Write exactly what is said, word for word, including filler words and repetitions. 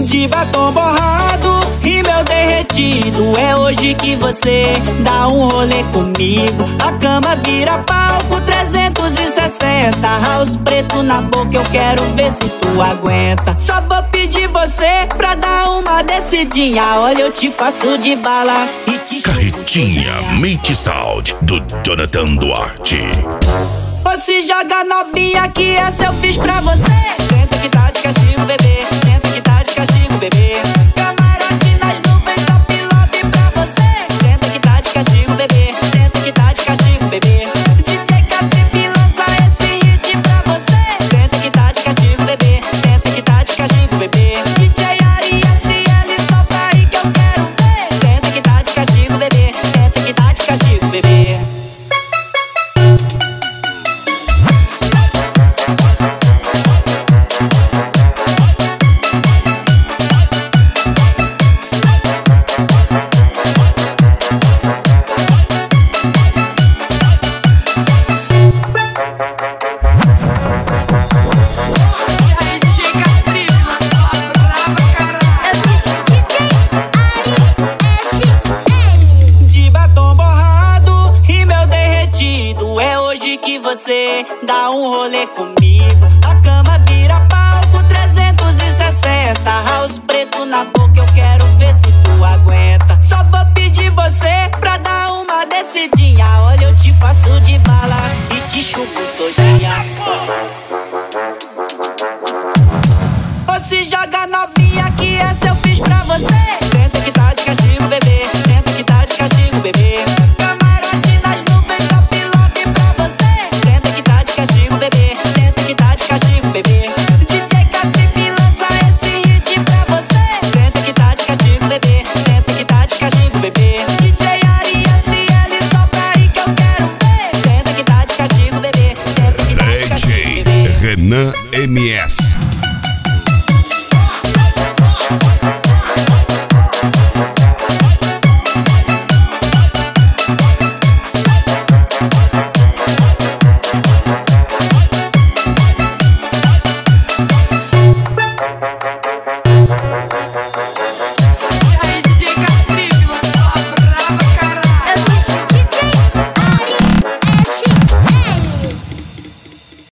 De batom borrado, rímel derretido, é hoje que você dá um rolê comigo. A cama vira palco trezentos e sessenta, house preto na boca, eu quero ver se tu aguenta. Só vou pedir você pra dar uma descidinha, olha eu te faço de bala e te Carretinha Meet Sound do Jonathan Duarte. Ou se joga novinha que essa eu fiz pra você. Senta que tá de castigo, bebê. Senta que tá de castigo, bebê. Camarote nas nuvens, top love pra você. Senta que tá de castigo, bebê. Senta que tá de castigo, bebê. D J Catripe lança esse hit pra você. Senta que tá de castigo, bebê. Senta que tá de castigo, bebê. D J Ari S L, solta aí que eu quero ver. Senta que tá de castigo, bebê. Senta que tá de castigo, bebê. Que você dá um rolê comigo. A cama vira palco trezentos e sessenta, house preto na boca, eu quero ver se tu aguenta. Só vou pedir você pra dar uma descidinha, olha eu te faço de bala e te chupo todinha. Ou se joga novinha que essa eu fiz pra você. Senta que tá de castigo, bebê. Senta que tá de castigo, bebê. Renan M S